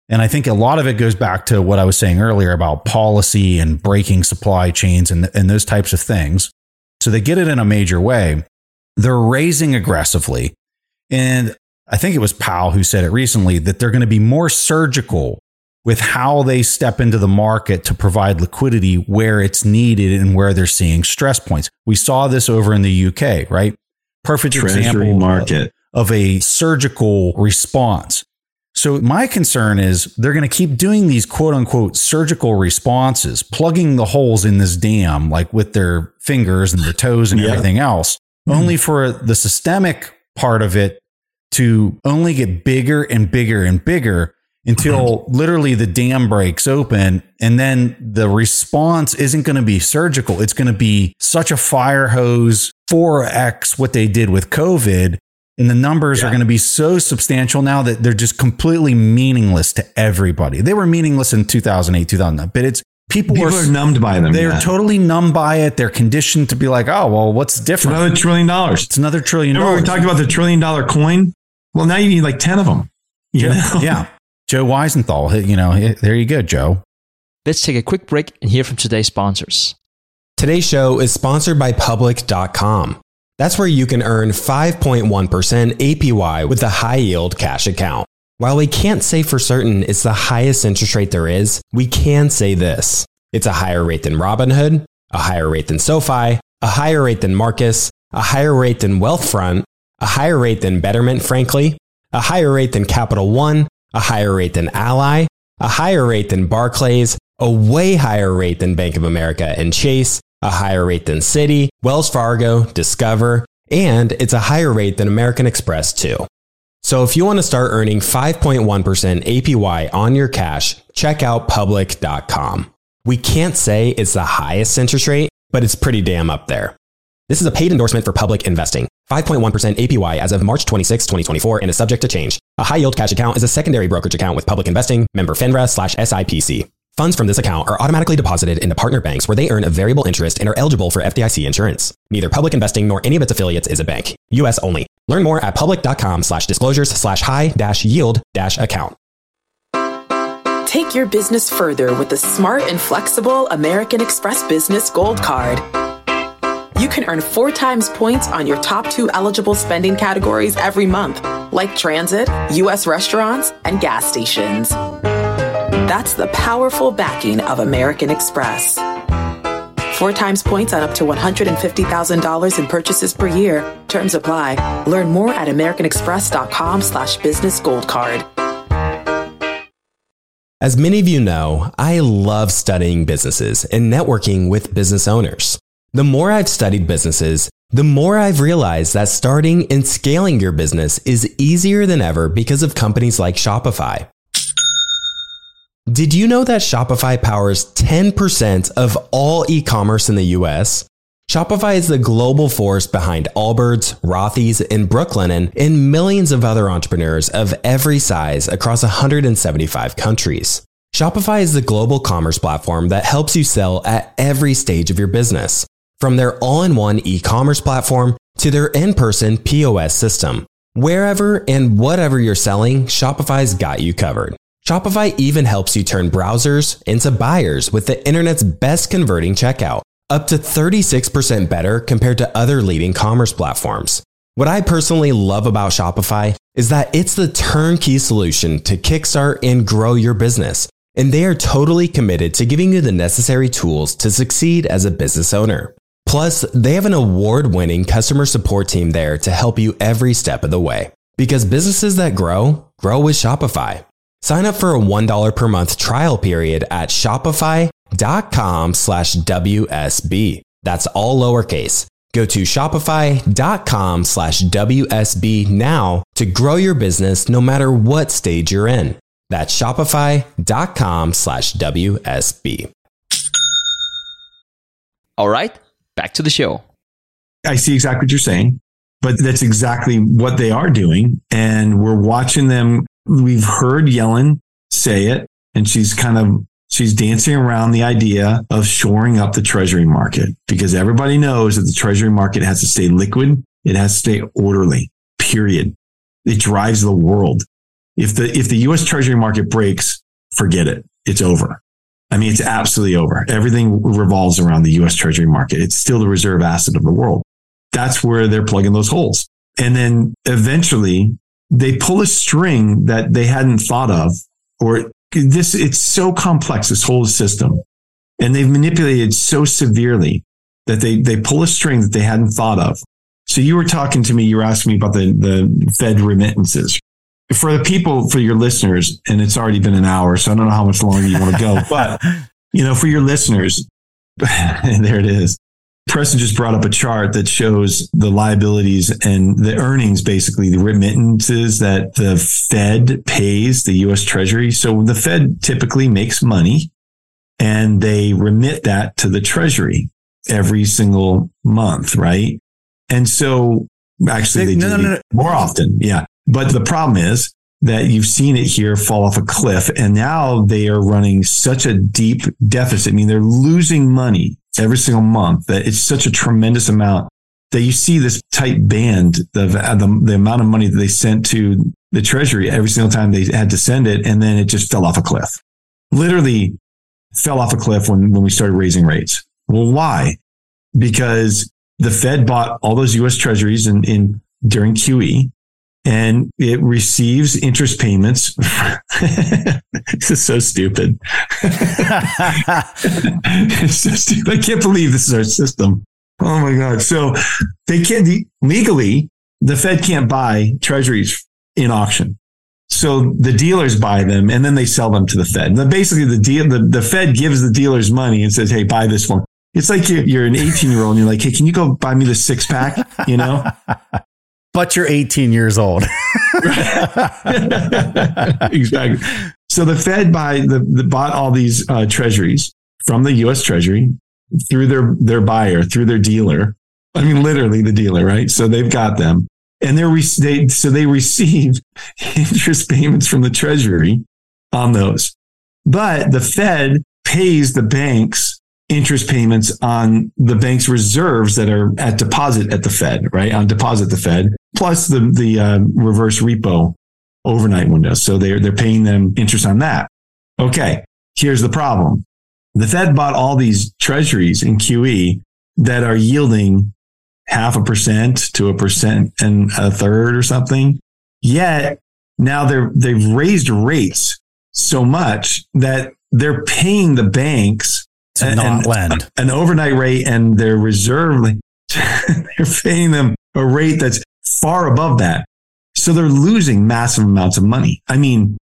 Speaker 2: And I think a lot of it goes back to what I was saying earlier about policy and breaking supply chains and those types of things. So they get it in a major way. They're raising aggressively. And I think it was Powell who said it recently that they're going to be more surgical with how they step into the market to provide liquidity where it's needed and where they're seeing stress points. We saw this over in the UK, right? Perfect
Speaker 3: Treasury
Speaker 2: example
Speaker 3: market
Speaker 2: of a surgical response. So my concern is they're going to keep doing these quote unquote surgical responses, plugging the holes in this dam, like with their fingers and their toes and everything else, only for the systemic part of it to only get bigger and bigger and bigger until literally the dam breaks open. And then the response isn't going to be surgical. It's going to be such a fire hose, 4x what they did with COVID. And the numbers are going to be so substantial now that they're just completely meaningless to everybody. They were meaningless in 2008, 2009, but it's people are
Speaker 3: numbed by them.
Speaker 2: They're totally numb by it. They're conditioned to be like, oh, well, what's different?
Speaker 3: It's another $1 trillion.
Speaker 2: It's another $1 trillion.
Speaker 3: Remember we talked about the $1 trillion coin? Well, now you need like 10 of them.
Speaker 2: Yeah. Joe Weisenthal, there you go, Joe.
Speaker 4: Let's take a quick break and hear from today's sponsors.
Speaker 5: Today's show is sponsored by Public.com. That's where you can earn 5.1% APY with a high-yield cash account. While we can't say for certain it's the highest interest rate there is, we can say this. It's a higher rate than Robinhood, a higher rate than SoFi, a higher rate than Marcus, a higher rate than Wealthfront, a higher rate than Betterment, frankly, a higher rate than Capital One, a higher rate than Ally, a higher rate than Barclays, a way higher rate than Bank of America and Chase, a higher rate than Citi, Wells Fargo, Discover, and it's a higher rate than American Express too. So if you want to start earning 5.1% APY on your cash, check out Public.com. We can't say it's the highest interest rate, but it's pretty damn up there. This is a paid endorsement for Public Investing. 5.1% APY as of March 26, 2024 and is subject to change. A high-yield cash account is a secondary brokerage account with Public Investing, member FINRA/SIPC. Funds from this account are automatically deposited into partner banks where they earn a variable interest and are eligible for FDIC insurance. Neither Public Investing nor any of its affiliates is a bank. U.S. only. Learn more at public.com/disclosures/high-yield-account.
Speaker 6: Take your business further with the smart and flexible American Express Business Gold Card. You can earn 4 times points on your top 2 eligible spending categories every month, like transit, U.S. restaurants, and gas stations. That's the powerful backing of American Express. 4 times points on up to $150,000 in purchases per year. Terms apply. Learn more at americanexpress.com/business gold card.
Speaker 5: As many of you know, I love studying businesses and networking with business owners. The more I've studied businesses, the more I've realized that starting and scaling your business is easier than ever because of companies like Shopify. Did you know that Shopify powers 10% of all e-commerce in the US? Shopify is the global force behind Allbirds, Rothy's, and Brooklinen, and millions of other entrepreneurs of every size across 175 countries. Shopify is the global commerce platform that helps you sell at every stage of your business, from their all-in-one e-commerce platform to their in-person POS system. Wherever and whatever you're selling, Shopify's got you covered. Shopify even helps you turn browsers into buyers with the internet's best converting checkout, up to 36% better compared to other leading commerce platforms. What I personally love about Shopify is that it's the turnkey solution to kickstart and grow your business, and they are totally committed to giving you the necessary tools to succeed as a business owner. Plus, they have an award-winning customer support team there to help you every step of the way. Because businesses that grow with Shopify. Sign up for a $1 per month trial period at shopify.com/WSB. That's all lowercase. Go to shopify.com/WSB now to grow your business no matter what stage you're in. That's shopify.com/WSB.
Speaker 4: All right, back to the show.
Speaker 3: I see exactly what you're saying, but that's exactly what they are doing. And we're watching them. We've heard Yellen say it, and she's dancing around the idea of shoring up the treasury market, because everybody knows that the treasury market has to stay liquid. It has to stay orderly, period. It drives the world. If the U.S. Treasury market breaks, forget it. It's over. I mean, it's absolutely over. Everything revolves around the U.S. Treasury market. It's still the reserve asset of the world. That's where they're plugging those holes. And then eventually they pull a string that they hadn't thought of, or it's so complex, this whole system. And they've manipulated so severely that they pull a string that they hadn't thought of. So you were talking to me, you were asking me about the Fed remittances. For the people, for your listeners, and it's already been an hour, so I don't know how much longer you want to go, but for your listeners, and there it is. Preston just brought up a chart that shows the liabilities and the earnings, basically the remittances that the Fed pays the U.S. Treasury. So the Fed typically makes money and they remit that to the Treasury every single month, right? And so actually they do more often. Yeah. But the problem is that you've seen it here fall off a cliff, and now they are running such a deep deficit. I mean, they're losing money every single month that it's such a tremendous amount that you see this tight band of the amount of money that they sent to the Treasury every single time they had to send it. And then it just fell off a cliff, literally fell off a cliff when we started raising rates. Well, why? Because the Fed bought all those U.S. Treasuries during QE. And it receives interest payments. This is so stupid. It's so stupid. I can't believe this is our system. Oh my God. So they can't legally, the Fed can't buy treasuries in auction. So the dealers buy them and then they sell them to the Fed. And basically the Fed gives the dealers money and says, hey, buy this one. It's like you're an 18-year-old and you're like, hey, can you go buy me the 6-pack?
Speaker 2: But you're 18 years old.
Speaker 3: Exactly. So the Fed bought all these treasuries from the U.S. Treasury through their buyer, through their dealer. I mean, literally the dealer, right? So they've got them. And they receive interest payments from the Treasury on those. But the Fed pays the banks interest payments on the bank's reserves that are at deposit at the Fed, right? On deposit at the Fed, plus the reverse repo overnight window. So they're paying them interest on that. Okay, here's the problem. The Fed bought all these treasuries in QE that are yielding 0.5% to 1.33% or something. Yet now they've raised rates so much that they're paying the banks
Speaker 2: to not lend
Speaker 3: an overnight rate, and their reserve, they're paying them a rate that's far above that. So they're losing massive amounts of money. I mean,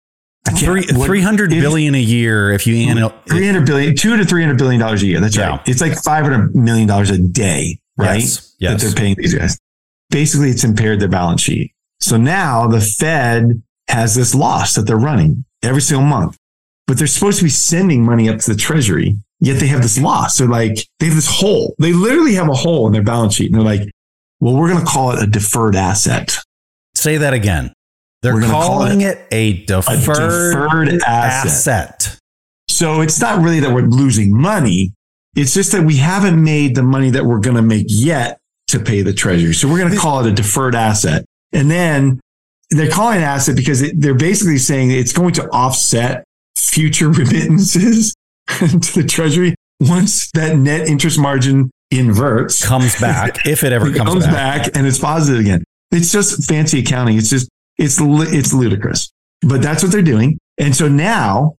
Speaker 2: $300 billion a year. If you annual
Speaker 3: $300 billion, $200 to $300 billion a year. That's right. It's like $500 million a day, right?
Speaker 2: Yes.
Speaker 3: That they're paying these guys. Basically, it's impaired their balance sheet. So now the Fed has this loss that they're running every single month, but they're supposed to be sending money up to the Treasury. Yet they have this loss. So they have this hole. They literally have a hole in their balance sheet. And they're like, well, we're going to call it a deferred asset.
Speaker 2: Say that again. They're calling it a deferred asset. So it's not really that we're losing money. It's just that we haven't made the money that we're going to make yet to pay the Treasury. So we're going to call it a deferred asset. And then they're calling it an asset because they're basically saying it's going to offset future remittances to the Treasury once that net interest margin comes back, if it ever comes
Speaker 3: back and it's positive again. It's just fancy accounting. It's ludicrous, but that's what they're doing. And so now,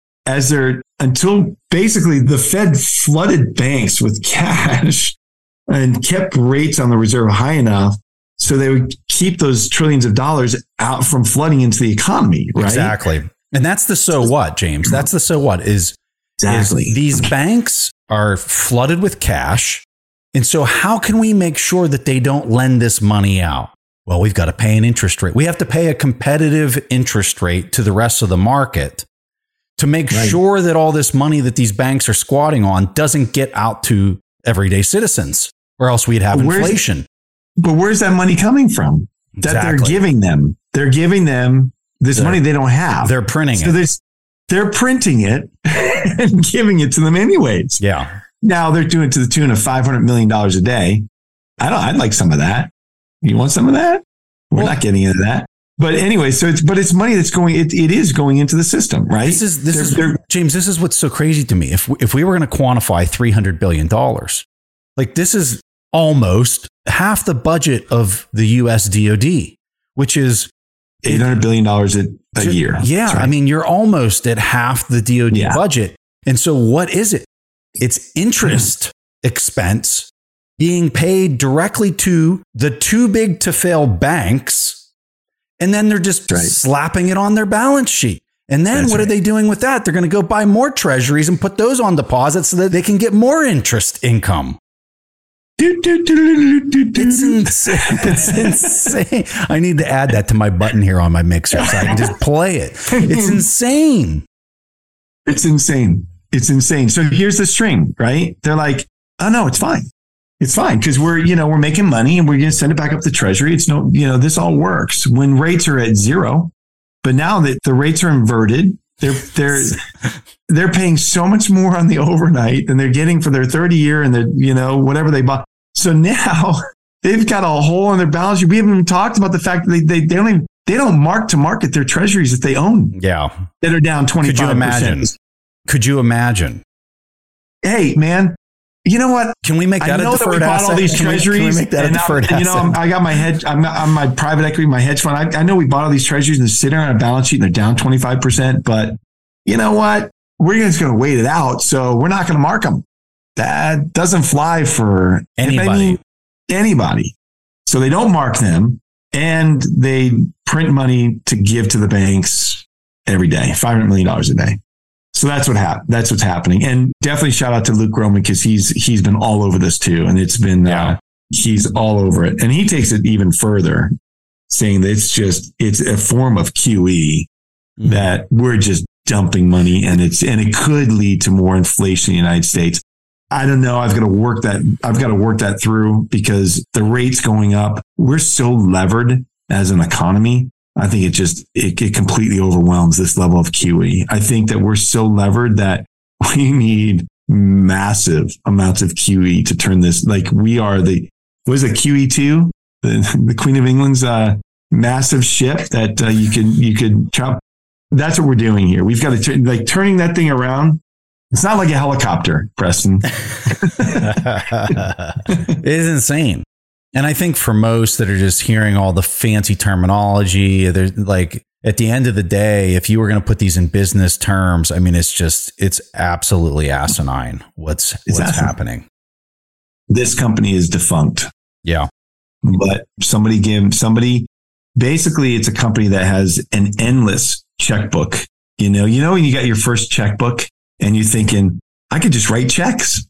Speaker 3: until basically the Fed flooded banks with cash and kept rates on the reserve high enough so they would keep those trillions of dollars out from flooding into the economy, right?
Speaker 2: Exactly. And that's the so what, James. That's the so what is these banks are flooded with cash. And so how can we make sure that they don't lend this money out? Well, we've got to pay an interest rate. We have to pay a competitive interest rate to the rest of the market to make sure that all this money that these banks are squatting on doesn't get out to everyday citizens, or else we'd have inflation.
Speaker 3: But where's that money coming from? That they're giving them. They're giving them this money they don't have.
Speaker 2: They're printing it.
Speaker 3: They're printing it and giving it to them anyways.
Speaker 2: Yeah.
Speaker 3: Now they're doing it to the tune of $500 million a day. I'd like some of that. You want some of that? We're not getting into that. But anyway, it's money that's going, it is going into the system, right?
Speaker 2: James, this is what's so crazy to me. If we were going to quantify $300 billion, like this is almost half the budget of the US DOD, which is
Speaker 3: $800 billion a year.
Speaker 2: Yeah. Right. I mean, you're almost at half the DOD budget. And so what is it? It's interest expense being paid directly to the too big to fail banks. And then they're just slapping it on their balance sheet. And then what are they doing with that? They're going to go buy more treasuries and put those on deposit so that they can get more interest income. It's insane. It's insane. I need to add that to my button here on my mixer so I can just play it. It's insane.
Speaker 3: It's insane. It's insane. So here's the string, right? They're like, oh no, it's fine. It's fine because we're making money and we're going to send it back up the treasury. It's this all works when rates are at zero. But now that the rates are inverted, they're paying so much more on the overnight than they're getting for their 30-year and the whatever they bought. So now they've got a hole in their balance sheet. We haven't even talked about the fact that they don't mark to market their treasuries that they own.
Speaker 2: Yeah,
Speaker 3: that are down 25%.
Speaker 2: Could you imagine?
Speaker 3: Hey, man. You know what?
Speaker 2: Can we make that a deferred asset?
Speaker 3: All these treasuries. Can we make that a deferred asset? I got my hedge. I'm my private equity, my hedge fund. I know we bought all these treasuries and they're sitting on a balance sheet and they're down 25%. But you know what? We're just going to wait it out. So we're not going to mark them. That doesn't fly for anybody. So they don't mark them and they print money to give to the banks every day, $500 million a day. So that's what's happening. And definitely shout out to Luke Gromen because he's been all over this too. And it's been, he's all over it. And he takes it even further, saying that it's a form of QE that we're just dumping money and it could lead to more inflation in the United States. I don't know. I've got to work that through because the rates going up, we're so levered as an economy. I think it completely overwhelms this level of QE. I think that we're so levered that we need massive amounts of QE to turn this. Like we are QE2, the Queen of England's massive ship that you could chop. That's what we're doing here. We've got to turning that thing around. It's not like a helicopter, Preston.
Speaker 2: It is insane. And I think for most that are just hearing all the fancy terminology, there's like at the end of the day, if you were going to put these in business terms, I mean, it's absolutely asinine what's happening.
Speaker 3: This company is defunct.
Speaker 2: Yeah.
Speaker 3: But basically it's a company that has an endless checkbook. You know, when you got your first checkbook and you're thinking, I could just write checks.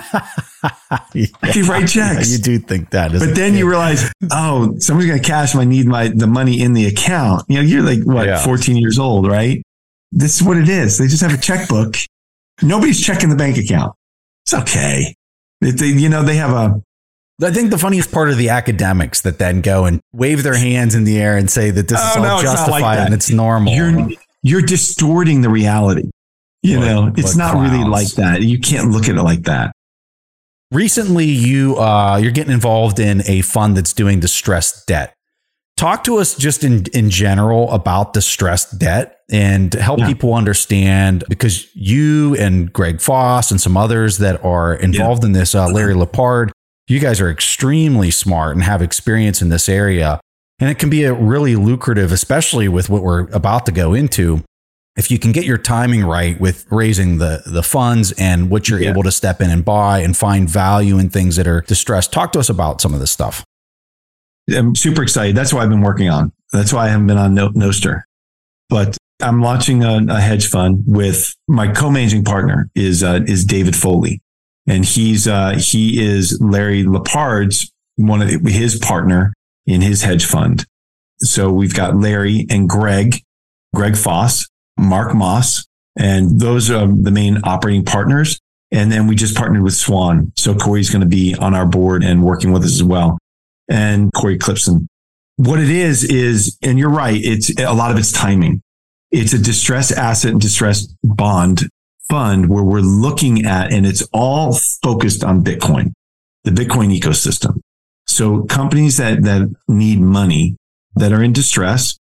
Speaker 3: I could write checks.
Speaker 2: Yeah, you do think that.
Speaker 3: But then you realize, someone's going to cash the money in the account. You know, you're like, 14 years old, right? This is what it is. They just have a checkbook. Nobody's checking the bank account. It's okay. They have
Speaker 2: I think the funniest part of the academics that then go and wave their hands in the air and say that this is all justified and it's normal.
Speaker 3: You're distorting the reality. It's not really like that. You can't look at it like that.
Speaker 2: Recently, you're getting involved in a fund that's doing distressed debt. Talk to us just in general about distressed debt and help people understand, because you and Greg Foss and some others that are involved in this, Larry Lepard, you guys are extremely smart and have experience in this area. And it can be a really lucrative, especially with what we're about to go into. If you can get your timing right with raising the funds and what you're able to step in and buy and find value in things that are distressed. Talk to us about some of this stuff.
Speaker 3: I'm super excited. That's what I've been working on. That's why I haven't been on Nostr. But I'm launching a hedge fund with my co-managing partner is David Foley. And he is Larry Lepard's one of his partner in his hedge fund. So we've got Larry and Greg Foss, Mark Moss, and those are the main operating partners. And then we just partnered with Swan. So Corey's going to be on our board and working with us as well. And Corey Clipson. What it is, and you're right, a lot of it's timing. It's a distressed asset and distressed bond fund where we're looking at, and it's all focused on Bitcoin, the Bitcoin ecosystem. So companies that need money, that are in distress,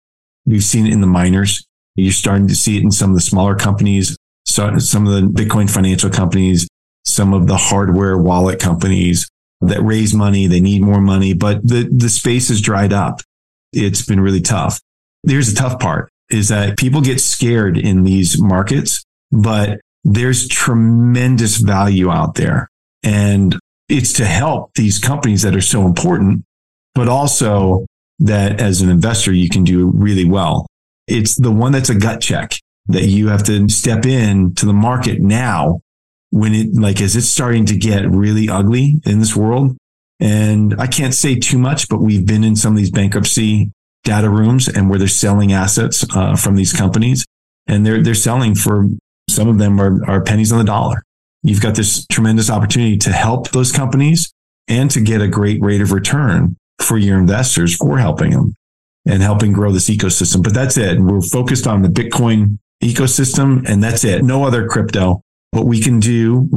Speaker 3: We've seen it in the miners. You're starting to see it in some of the smaller companies, some of the Bitcoin financial companies, some of the hardware wallet companies that raise money. They need more money, but the space is dried up. It's been really tough. Here's the tough part is that people get scared in these markets, but there's tremendous value out there. And it's to help these companies that are so important, but also that as an investor, you can do really well. It's the one that's a gut check that you have to step in to the market now when as it's starting to get really ugly in this world. And I can't say too much, but we've been in some of these bankruptcy data rooms and where they're selling assets from these companies, and they're selling for, some of them are pennies on the dollar. You've got this tremendous opportunity to help those companies and to get a great rate of return for your investors for helping them and helping grow this ecosystem. But that's it. We're focused on the Bitcoin ecosystem, and that's it. No other crypto. What we can do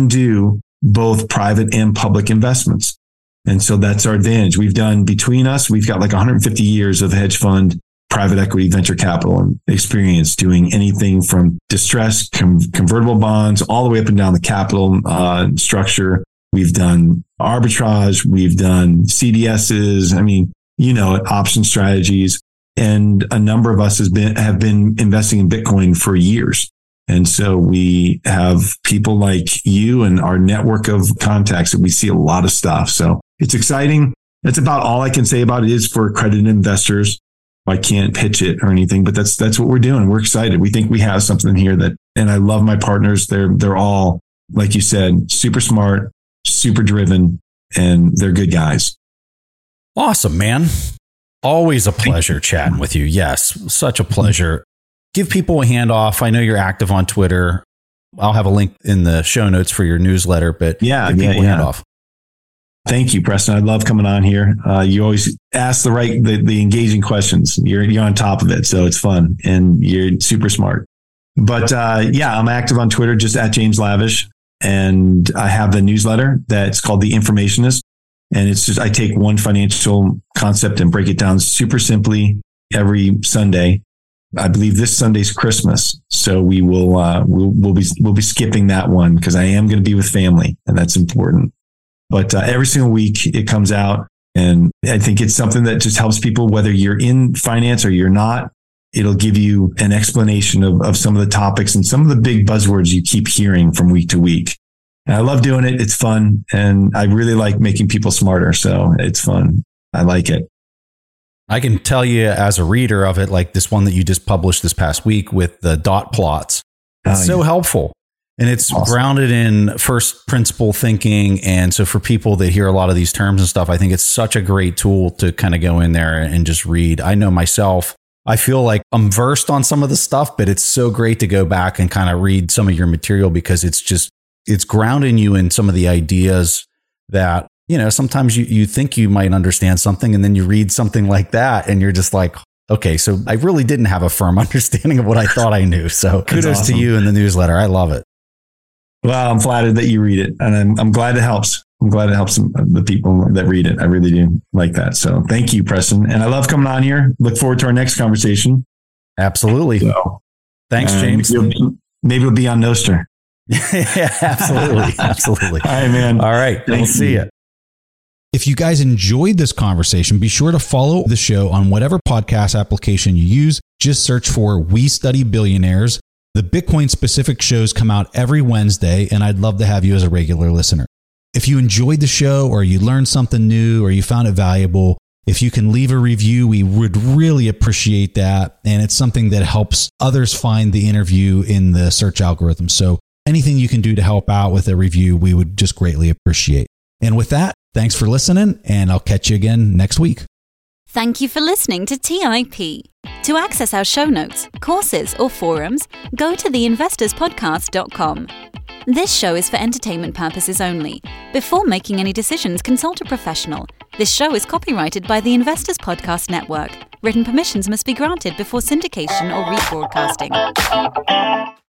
Speaker 3: both private and public investments. And so that's our advantage. We've got like 150 years of hedge fund, private equity, venture capital and experience doing anything from distressed convertible bonds all the way up and down the capital structure. We've done arbitrage. We've done CDSs. I mean, option strategies. And a number of us have been investing in Bitcoin for years. And so we have people like you and our network of contacts that we see a lot of stuff. So it's exciting. That's about all I can say about it. Is for accredited investors. I can't pitch it or anything, but that's what we're doing. We're excited. We think we have something here and I love my partners. They're all, like you said, super smart, super driven, and they're good guys.
Speaker 2: Awesome, man. Always a pleasure chatting with you. Yes, such a pleasure. Give people a handoff. I know you're active on Twitter. I'll have a link in the show notes for your newsletter, but give people a handoff.
Speaker 3: Thank you, Preston. I love coming on here. You always ask the engaging questions. You're on top of it. So it's fun and you're super smart. But I'm active on Twitter, just at James Lavish. And I have the newsletter that's called The Informationist. And it's just, I take one financial concept and break it down super simply every Sunday. I believe this Sunday's Christmas. So we will, we'll be skipping that one because I am going to be with family and that's important. But every single week it comes out, and I think it's something that just helps people, whether you're in finance or you're not. It'll give you an explanation of some of the topics and some of the big buzzwords you keep hearing from week to week. And I love doing it. It's fun. And I really like making people smarter. So it's fun. I like it.
Speaker 2: I can tell you as a reader of it, like this one that you just published this past week with the dot plots. It's so helpful. And it's awesome. Grounded in first principle thinking. And so for people that hear a lot of these terms and stuff, I think it's such a great tool to kind of go in there and just read. I know myself, I feel like I'm versed on some of the stuff, but it's so great to go back and kind of read some of your material because it's grounding you in some of the ideas that, sometimes you think you might understand something and then you read something like that and you're just like, okay, so I really didn't have a firm understanding of what I thought I knew. So kudos to you in the newsletter. I love it.
Speaker 3: Well, I'm flattered that you read it, and I'm glad it helps. I'm glad it helps the people that read it. I really do like that. So thank you, Preston. And I love coming on here. Look forward to our next conversation.
Speaker 2: Absolutely. So, thanks, James.
Speaker 3: Maybe we'll be on Nostr.
Speaker 2: Yeah, absolutely. Absolutely.
Speaker 3: All right, man.
Speaker 2: All right. We'll see you.
Speaker 7: If you guys enjoyed this conversation, be sure to follow the show on whatever podcast application you use. Just search for We Study Billionaires. The Bitcoin specific shows come out every Wednesday, and I'd love to have you as a regular listener. If you enjoyed the show or you learned something new or you found it valuable, if you can leave a review, we would really appreciate that. And it's something that helps others find the interview in the search algorithm. So anything you can do to help out with a review, we would just greatly appreciate. And with that, thanks for listening, and I'll catch you again next week.
Speaker 1: Thank you for listening to TIP. To access our show notes, courses, or forums, go to theinvestorspodcast.com. This show is for entertainment purposes only. Before making any decisions, consult a professional. This show is copyrighted by the Investors Podcast Network. Written permissions must be granted before syndication or rebroadcasting.